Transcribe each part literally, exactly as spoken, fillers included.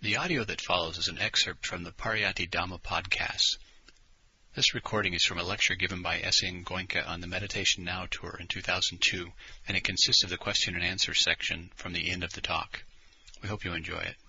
The audio that follows is an excerpt from the Pariyatti Dhamma podcast. This recording is from a lecture given by S N Goenka on the Meditation Now tour in two thousand two, and it consists of the question and answer section from the end of the talk. We hope you enjoy it.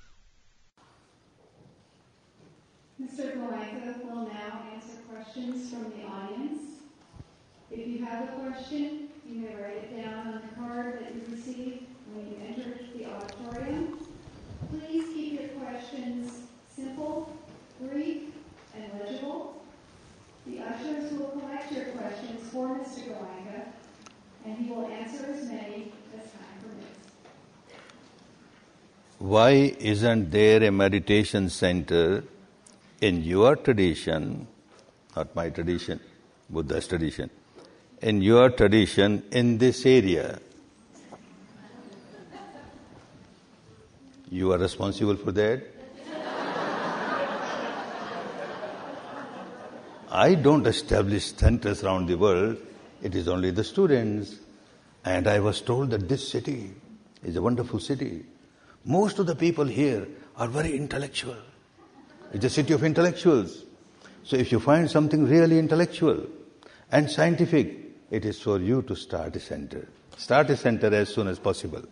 Mister Goenka will now answer questions from the audience. If you have a question, you may write it down on the card that you received when you entered the auditorium. Please keep your questions simple, brief, and legible. The ushers will collect your questions for Mister Goenka, and he will answer as many as time permits. Why isn't there a meditation center in your tradition, not my tradition, Buddha's tradition, in your tradition in this area? You are responsible for that? I don't establish centers around the world. It is only the students. And I was told that this city is a wonderful city. Most of the people here are very intellectual. It's a city of intellectuals. So if you find something really intellectual and scientific, it is for you to start a center. Start a center as soon as possible.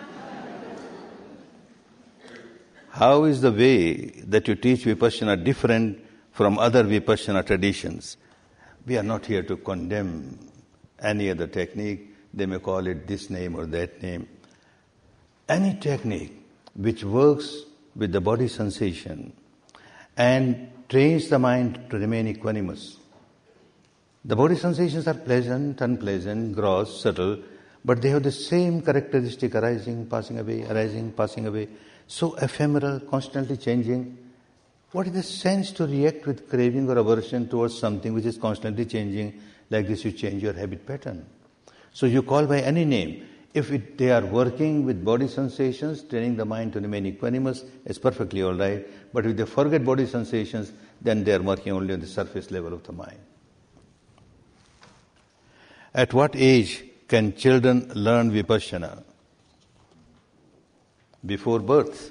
How is the way that you teach Vipassana different from other Vipassana traditions? We are not here to condemn any other technique. They may call it this name or that name. Any technique which works with the body sensation and trains the mind to remain equanimous. The body sensations are pleasant, unpleasant, gross, subtle, but they have the same characteristic: arising, passing away, arising, passing away. So ephemeral, constantly changing. What is the sense to react with craving or aversion towards something which is constantly changing? Like this, you change your habit pattern. So you call by any name. If it, they are working with body sensations, training the mind to remain equanimous, it's perfectly all right. But if they forget body sensations, then they are working only on the surface level of the mind. At what age can children learn Vipassana? Before birth.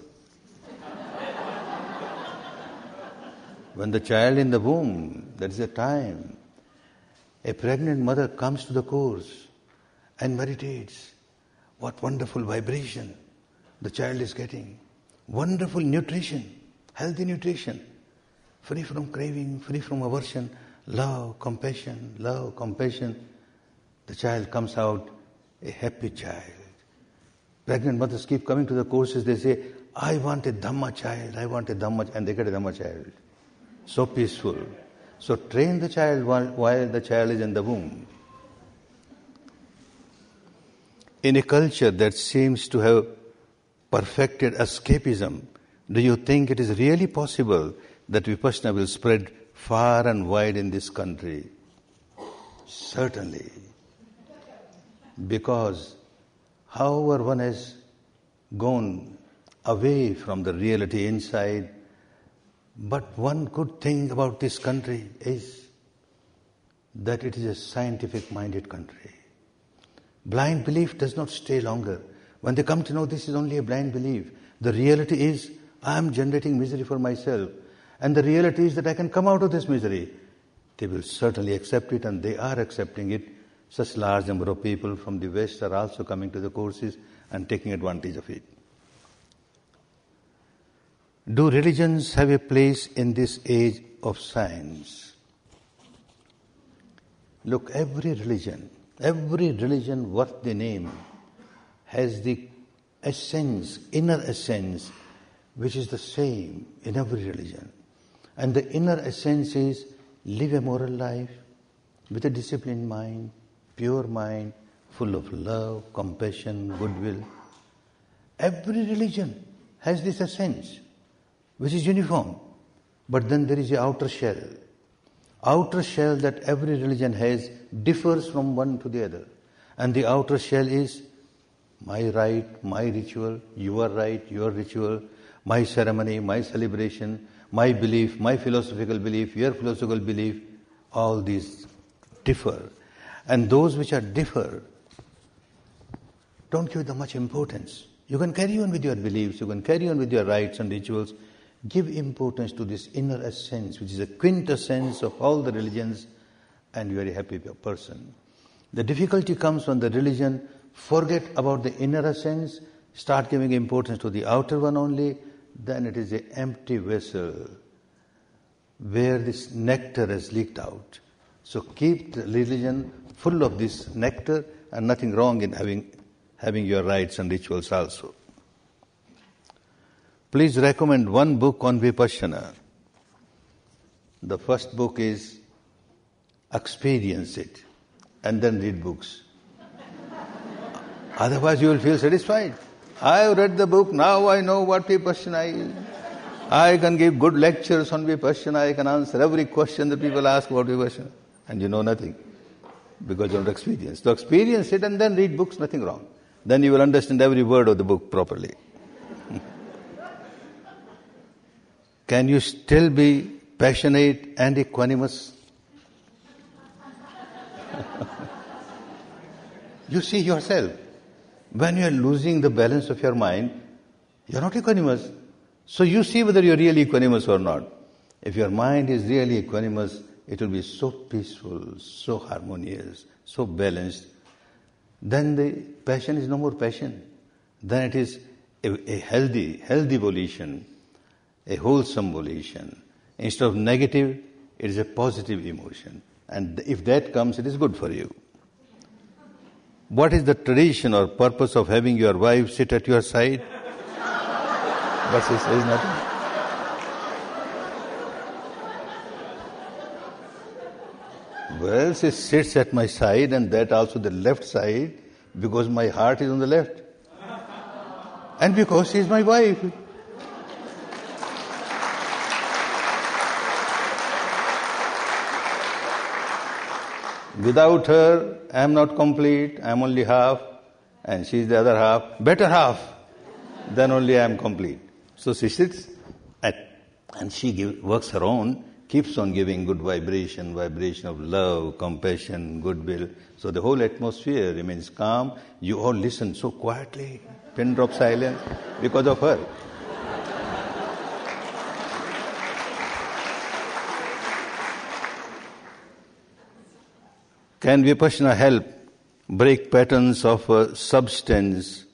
When the child in the womb, that is the time. A pregnant mother comes to the course and meditates. What wonderful vibration the child is getting. Wonderful nutrition, healthy nutrition. Free from craving, free from aversion, love, compassion, love, compassion. The child comes out a happy child. Pregnant mothers keep coming to the courses, they say, I want a Dhamma child, I want a Dhamma child, and they get a Dhamma child. So peaceful. So train the child while, while the child is in the womb. In a culture that seems to have perfected escapism, do you think it is really possible that Vipassana will spread far and wide in this country? Certainly. Because however one has gone away from the reality inside, but one good thing about this country is that it is a scientific-minded country. Blind belief does not stay longer. When they come to know this is only a blind belief, the reality is I am generating misery for myself, and the reality is that I can come out of this misery. They will certainly accept it, and they are accepting it. Such large number of people from the West are also coming to the courses and taking advantage of it. Do religions have a place in this age of science? Look, every religion, every religion worth the name has the essence, inner essence, which is the same in every religion. And the inner essence is live a moral life with a disciplined mind, pure mind, full of love, compassion, goodwill. Every religion has this essence, which is uniform. But then there is the outer shell. Outer shell that every religion has differs from one to the other. And the outer shell is my rite, my ritual, your rite, your ritual, my ceremony, my celebration, my belief, my philosophical belief, your philosophical belief. All these differ. And those which are differ, don't give them much importance. You can carry on with your beliefs, you can carry on with your rites and rituals. Give importance to this inner essence, which is a quintessence of all the religions, and you are a happy person. The difficulty comes when the religion forget about the inner essence, start giving importance to the outer one only, then it is an empty vessel where this nectar has leaked out. So keep the religion full of this nectar, and nothing wrong in having having your rites and rituals also. Please recommend one book on Vipassana. The first book is Experience It, and then read books. Otherwise you will feel satisfied. I have read the book, now I know what Vipassana is. I can give good lectures on Vipassana, I can answer every question that people ask about Vipassana. And you know nothing, because you don't experience. So experience it and then read books, nothing wrong. Then you will understand every word of the book properly. Can you still be passionate and equanimous? You see yourself. When you are losing the balance of your mind, you are not equanimous. So you see whether you are really equanimous or not. If your mind is really equanimous, it will be so peaceful, so harmonious, so balanced. Then the passion is no more passion. Then it is a, a healthy, healthy volition, a wholesome volition. Instead of negative, it is a positive emotion. And if that comes, it is good for you. What is the tradition or purpose of having your wife sit at your side? But she says nothing. Well, she sits at my side, and that also the left side, because my heart is on the left. And because she is my wife. Without her, I am not complete, I am only half, and she is the other half, better half, then only I am complete. So she sits at, and she give, works her own, keeps on giving good vibration, vibration of love, compassion, goodwill. So the whole atmosphere remains calm. You all listen so quietly, pin drop silence, because of her. Can Vipassana help break patterns of uh, substance,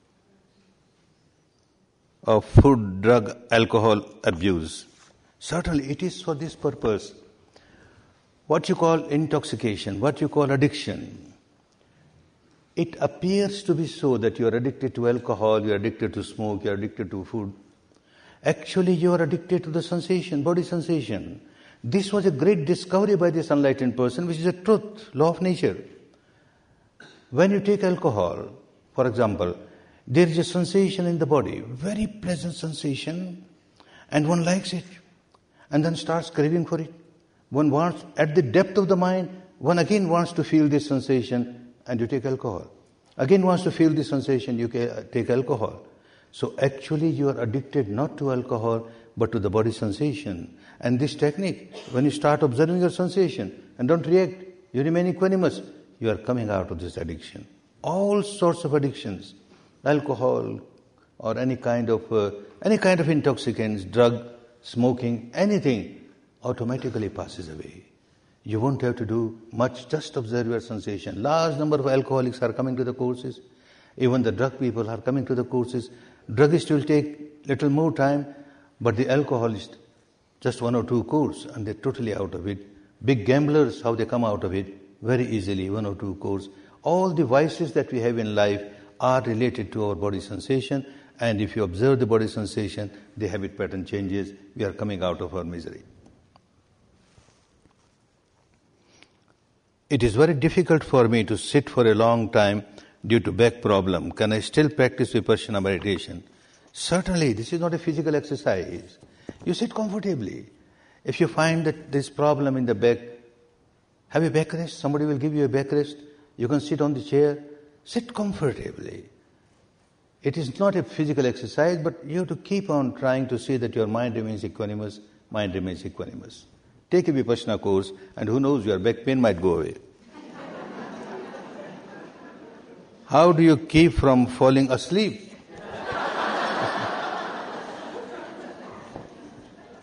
of food, drug, alcohol abuse? Certainly it is for this purpose. What you call intoxication, what you call addiction, it appears to be so that you are addicted to alcohol, you are addicted to smoke, you are addicted to food. Actually you are addicted to the sensation, body sensation. This was a great discovery by this enlightened person, which is a truth, law of nature. When you take alcohol, for example, there is a sensation in the body, very pleasant sensation, and one likes it, and then starts craving for it. One wants, at the depth of the mind, one again wants to feel this sensation, and you take alcohol. Again wants to feel this sensation, you take alcohol. So actually you are addicted not to alcohol, but to the body sensation. And this technique, when you start observing your sensation and don't react, you remain equanimous, you are coming out of this addiction. All sorts of addictions, alcohol or any kind of uh, any kind of intoxicants, drug, smoking, anything, automatically passes away. You won't have to do much, just observe your sensation. Large number of alcoholics are coming to the courses. Even the drug people are coming to the courses. Druggists will take little more time, but the alcoholist, just one or two courses, and they're totally out of it. Big gamblers, how they come out of it? Very easily, one or two courses. All the vices that we have in life are related to our body sensation, and if you observe the body sensation, the habit pattern changes. We are coming out of our misery. It is very difficult for me to sit for a long time due to back problem. Can I still practice Vipassana meditation? Certainly, this is not a physical exercise. You sit comfortably. If you find that this problem in the back, have a back rest. Somebody will give you a back rest. You can sit on the chair. Sit comfortably. It is not a physical exercise, but you have to keep on trying to see that your mind remains equanimous, mind remains equanimous. Take a Vipassana course, and who knows, your back pain might go away. How do you keep from falling asleep?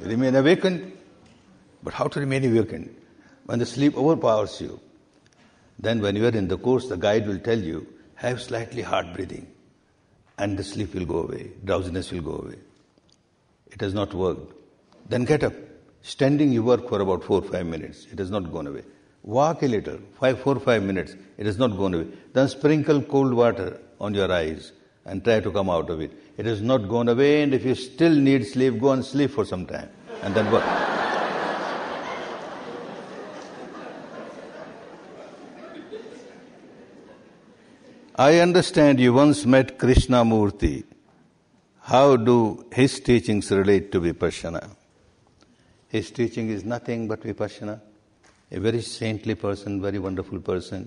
Remain awakened. But how to remain awakened? When the sleep overpowers you, then when you are in the course, the guide will tell you, have slightly hard breathing, and the sleep will go away, drowsiness will go away. It has not worked. Then get up. Standing you work for about four or five minutes. It has not gone away. Walk a little, five, four or five minutes. It has not gone away. Then sprinkle cold water on your eyes and try to come out of it. It has not gone away, and if you still need sleep, go and sleep for some time and then work. I understand you once met Krishnamurti. How do his teachings relate to Vipassana? His teaching is nothing but Vipassana. A very saintly person, very wonderful person.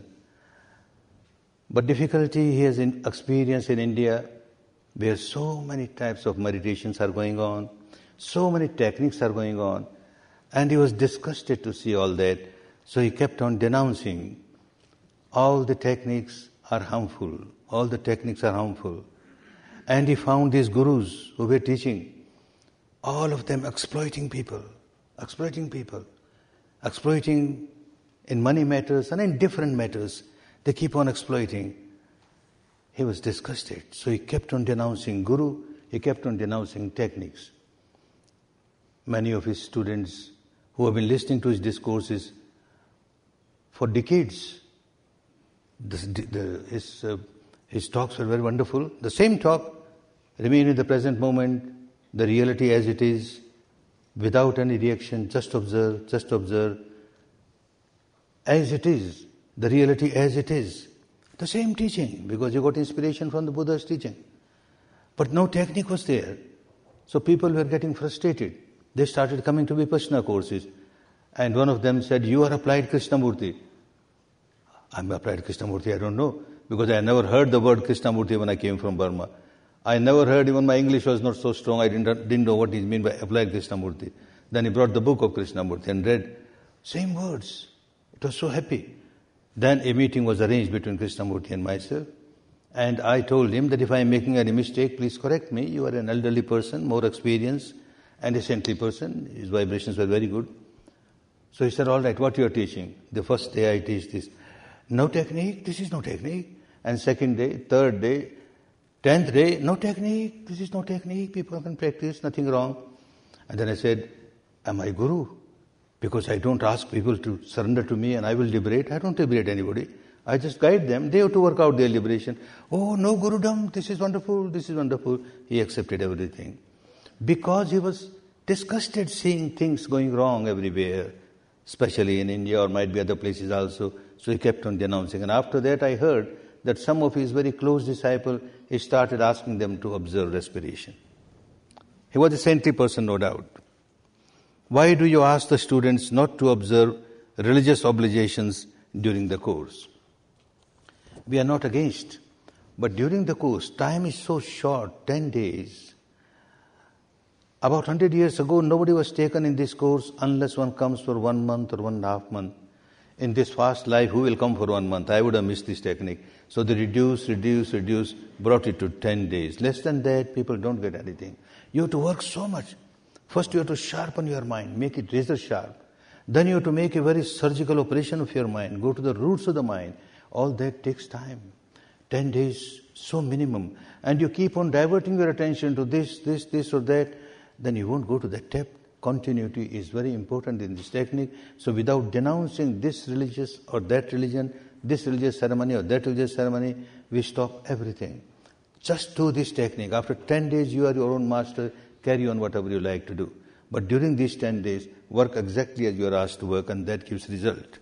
But difficulty he has in experienced in India, where so many types of meditations are going on, so many techniques are going on, and he was disgusted to see all that. So he kept on denouncing, all the techniques are harmful, all the techniques are harmful. And he found these gurus who were teaching, all of them exploiting people, exploiting people, exploiting in money matters and in different matters. They keep on exploiting. He was disgusted. So he kept on denouncing guru, he kept on denouncing techniques. Many of his students who have been listening to his discourses for decades, the, the, his, uh, his talks were very wonderful. The same talk, remain in the present moment, the reality as it is, without any reaction, just observe, just observe. As it is, the reality as it is. The same teaching, because you got inspiration from the Buddha's teaching. But no technique was there. So people were getting frustrated. They started coming to Vipassana courses. And one of them said, you are applied Krishnamurti. I'm applied Krishnamurti, I don't know. Because I never heard the word Krishnamurti when I came from Burma. I never heard, even my English was not so strong, I didn't, didn't know what he meant by applied Krishnamurti. Then he brought the book of Krishnamurti and read same words. It was so happy. Then a meeting was arranged between Krishnamurti and myself. And I told him that if I am making any mistake, please correct me. You are an elderly person, more experienced, and a saintly person. His vibrations were very good. So he said, all right, what you are teaching? The first day I teach this. No technique, this is no technique. And second day, third day, tenth day, no technique, this is no technique. People can practice, nothing wrong. And then I said, am I guru? Because I don't ask people to surrender to me and I will liberate. I don't liberate anybody. I just guide them. They have to work out their liberation. Oh, no Gurudom, this is wonderful, this is wonderful. He accepted everything. Because he was disgusted seeing things going wrong everywhere, especially in India or might be other places also. So he kept on denouncing. And after that I heard that some of his very close disciples, he started asking them to observe respiration. He was a saintly person, no doubt. Why do you ask the students not to observe religious obligations during the course? We are not against. But during the course, time is so short, ten days. About one hundred years ago, nobody was taken in this course unless one comes for one month or one and a half month. In this fast life, who will come for one month? I would have missed this technique. So they reduced, reduced, reduced, brought it to ten days. Less than that, people don't get anything. You have to work so much. First you have to sharpen your mind, make it razor sharp. Then you have to make a very surgical operation of your mind, go to the roots of the mind. All that takes time. Ten days, so minimum. And you keep on diverting your attention to this, this, this or that, then you won't go to that depth. Continuity is very important in this technique. So without denouncing this religious or that religion, this religious ceremony or that religious ceremony, we stop everything. Just do this technique. After ten days, you are your own master. Carry on whatever you like to do. But during these ten days, work exactly as you are asked to work, and that gives result.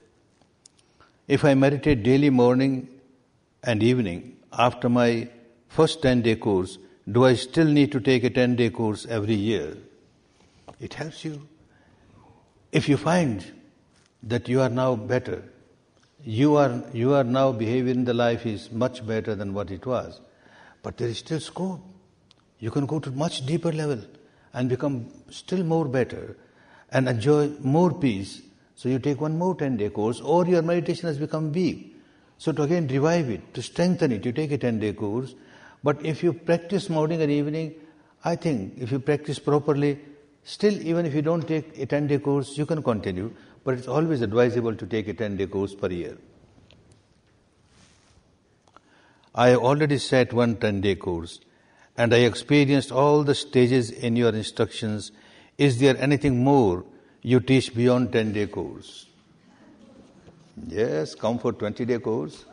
If I meditate daily morning and evening after my first ten-day course, do I still need to take a ten-day course every year? It helps you. If you find that you are now better, you are you are now behaving in the life is much better than what it was, but there is still scope. You can go to much deeper level and become still more better and enjoy more peace. So you take one more ten-day course, or your meditation has become weak. So to again revive it, to strengthen it, you take a ten-day course. But if you practice morning and evening, I think if you practice properly, Still, even if you don't take a ten-day course, you can continue, but it's always advisable to take a ten-day course per year. I have already sat one ten-day course, and I experienced all the stages in your instructions. Is there anything more you teach beyond ten-day course? Yes, come for twenty-day course.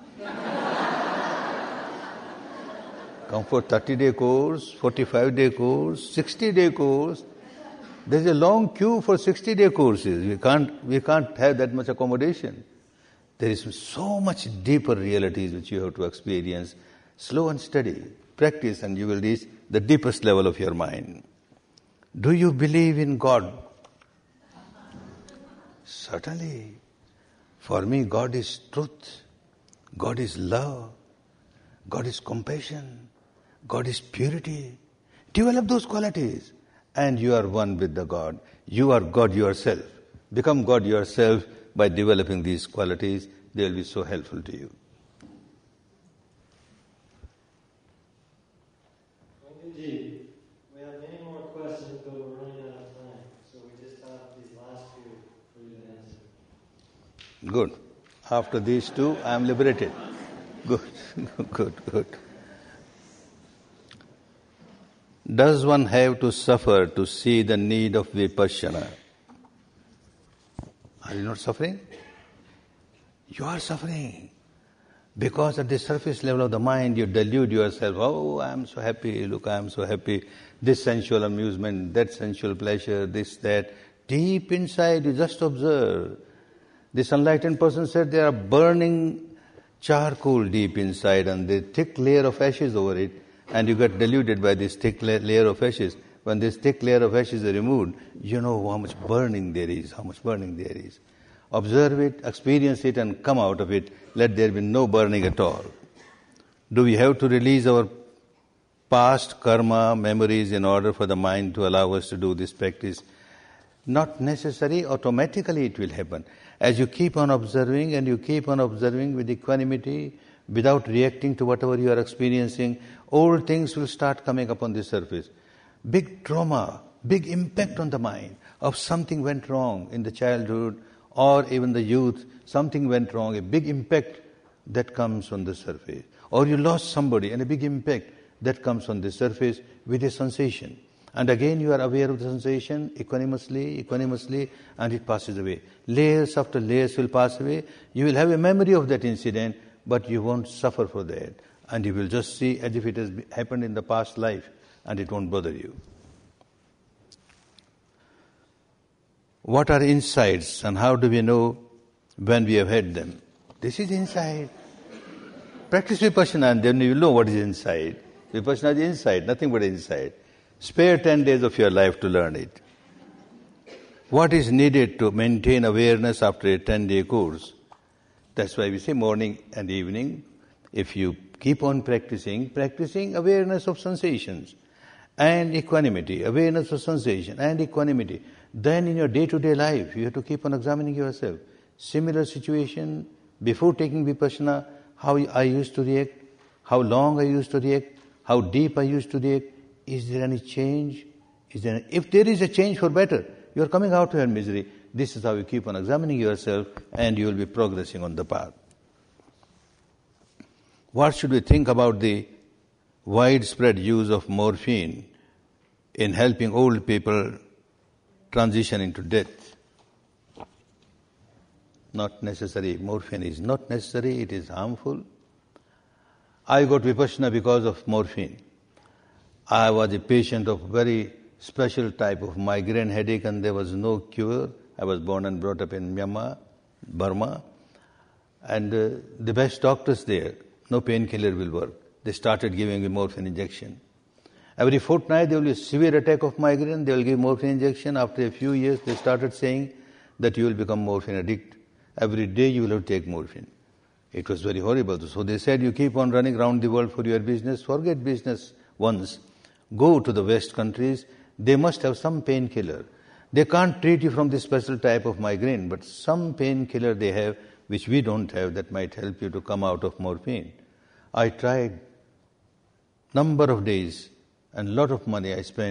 Come for thirty-day course, forty-five-day course, sixty-day course. There's a long queue for sixty-day courses. We can't, we can't have that much accommodation. There is so much deeper realities which you have to experience. Slow and steady. Practice and you will reach the deepest level of your mind. Do you believe in God? Certainly. For me, God is truth. God is love. God is compassion. God is purity. Develop those qualities and you are one with the God. You are God yourself. Become God yourself by developing these qualities. They will be so helpful to you. Indeed. We have many more questions, but we're running out of time. So we just have these last few for you to answer. Good. After these two, I am liberated. Good, good, good. Does one have to suffer to see the need of vipassana? Are you not suffering? You are suffering. Because at the surface level of the mind, you delude yourself. Oh, I am so happy. Look, I am so happy. This sensual amusement, that sensual pleasure, this, that. Deep inside, you just observe. This enlightened person said there are burning charcoal deep inside and the thick layer of ashes over it, and you get deluded by this thick la- layer of ashes. When this thick layer of ashes is removed, you know how much burning there is, how much burning there is. Observe it, experience it, and come out of it. Let there be no burning at all. Do we have to release our past karma, memories in order for the mind to allow us to do this practice? Not necessary, automatically it will happen. As you keep on observing and you keep on observing with equanimity, without reacting to whatever you are experiencing, old things will start coming up on the surface. Big trauma, big impact on the mind of something went wrong in the childhood or even the youth, something went wrong, a big impact that comes on the surface. Or you lost somebody and a big impact that comes on the surface with a sensation. And again you are aware of the sensation, equanimously, equanimously, and it passes away. Layers after layers will pass away. You will have a memory of that incident, but you won't suffer for that. And you will just see as if it has happened in the past life, and it won't bother you. What are insights, and how do we know when we have had them? This is insight. Practice vipassana, and then you will know what is insight. Vipassana is insight, nothing but insight. Spare ten days of your life to learn it. What is needed to maintain awareness after a ten-day course? That's why we say morning and evening. If you keep on practicing, practicing awareness of sensations and equanimity, awareness of sensation and equanimity, then in your day-to-day life, you have to keep on examining yourself. Similar situation, before taking vipassana, how I used to react, how long I used to react, how deep I used to react. Is there any change? Is there any, if there is a change for better, you are coming out of your misery. This is how you keep on examining yourself, and you will be progressing on the path. What should we think about the widespread use of morphine in helping old people transition into death? Not necessary. Morphine is not necessary. It is harmful. I got vipassana because of morphine. I was a patient of very special type of migraine headache, and there was no cure. I was born and brought up in Myanmar, Burma, and uh, the best doctors there, no painkiller will work. They started giving me morphine injection. Every fortnight there will be a severe attack of migraine, they will give morphine injection. After a few years they started saying that you will become morphine addict. Every day you will have to take morphine. It was very horrible. So they said, you keep on running around the world for your business, forget business once. Go to the West countries, they must have some painkiller. They can't treat you from this special type of migraine, but some painkiller they have which we don't have that might help you to come out of morphine. I tried number of days and lot of money I spent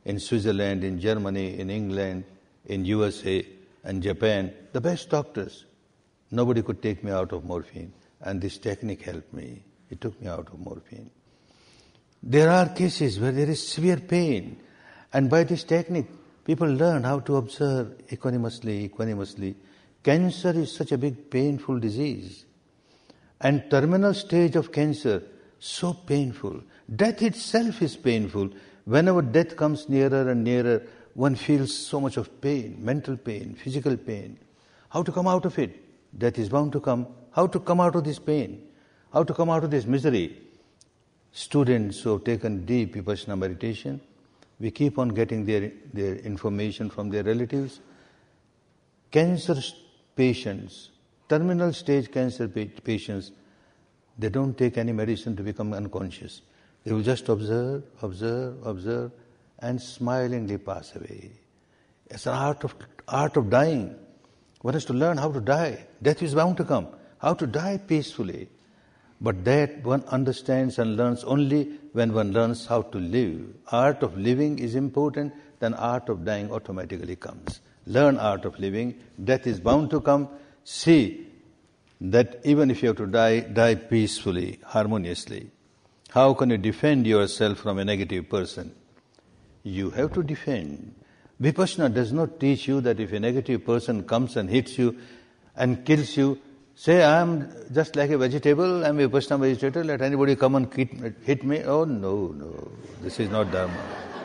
in Switzerland, in Germany, in England, in U S A, and Japan, the best doctors. Nobody could take me out of morphine. And this technique helped me. It took me out of morphine. There are cases where there is severe pain. And by this technique, people learn how to observe equanimously, equanimously. Cancer is such a big, painful disease. And terminal stage of cancer, so painful. Death itself is painful. Whenever death comes nearer and nearer, one feels so much of pain, mental pain, physical pain. How to come out of it? Death is bound to come. How to come out of this pain? How to come out of this misery? Students who have taken deep Vipassana meditation, we keep on getting their, their information from their relatives. Cancer patients, terminal stage cancer patients, they don't take any medicine to become unconscious. They will just observe, observe, observe, and smilingly pass away. It's an art of art of dying. One has to learn how to die. Death is bound to come. How to die peacefully. But that one understands and learns only when one learns how to live. Art of living is important, then art of dying automatically comes. Learn art of living. Death is bound to come. See that even if you have to die, die peacefully, harmoniously. How can you defend yourself from a negative person? You have to defend. Vipassana does not teach you that if a negative person comes and hits you and kills you, say, I am just like a vegetable, I am a Vipassana meditator, let anybody come and hit me. Oh, no, no, this is not Dharma.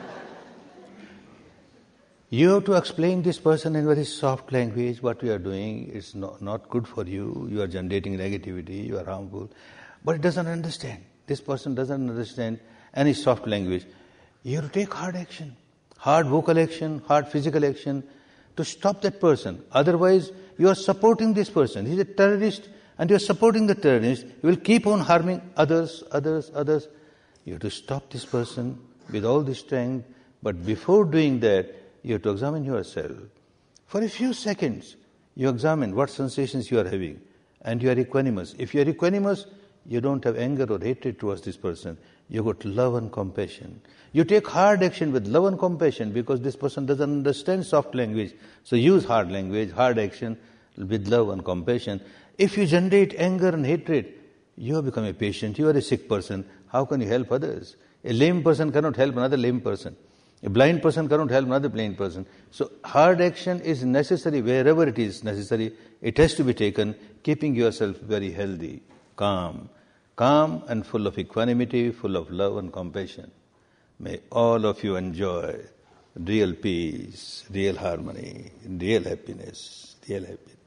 You have to explain this person in very soft language, what you are doing is not, not good for you, you are generating negativity, you are harmful. But it doesn't understand. This person doesn't understand any soft language. You have to take hard action. Hard vocal action, hard physical action to stop that person. Otherwise, you are supporting this person. He is a terrorist and you are supporting the terrorist. You will keep on harming others, others, others. You have to stop this person with all the strength. But before doing that, you have to examine yourself. For a few seconds, you examine what sensations you are having. And you are equanimous. If you are equanimous, you don't have anger or hatred towards this person. You got love and compassion. You take hard action with love and compassion because this person doesn't understand soft language. So use hard language, hard action with love and compassion. If you generate anger and hatred, you have become a patient. You are a sick person. How can you help others? A lame person cannot help another lame person. A blind person cannot help another blind person. So hard action is necessary wherever it is necessary. It has to be taken, keeping yourself very healthy, calm. Calm and full of equanimity, full of love and compassion. May all of you enjoy real peace, real harmony, real happiness, real happiness.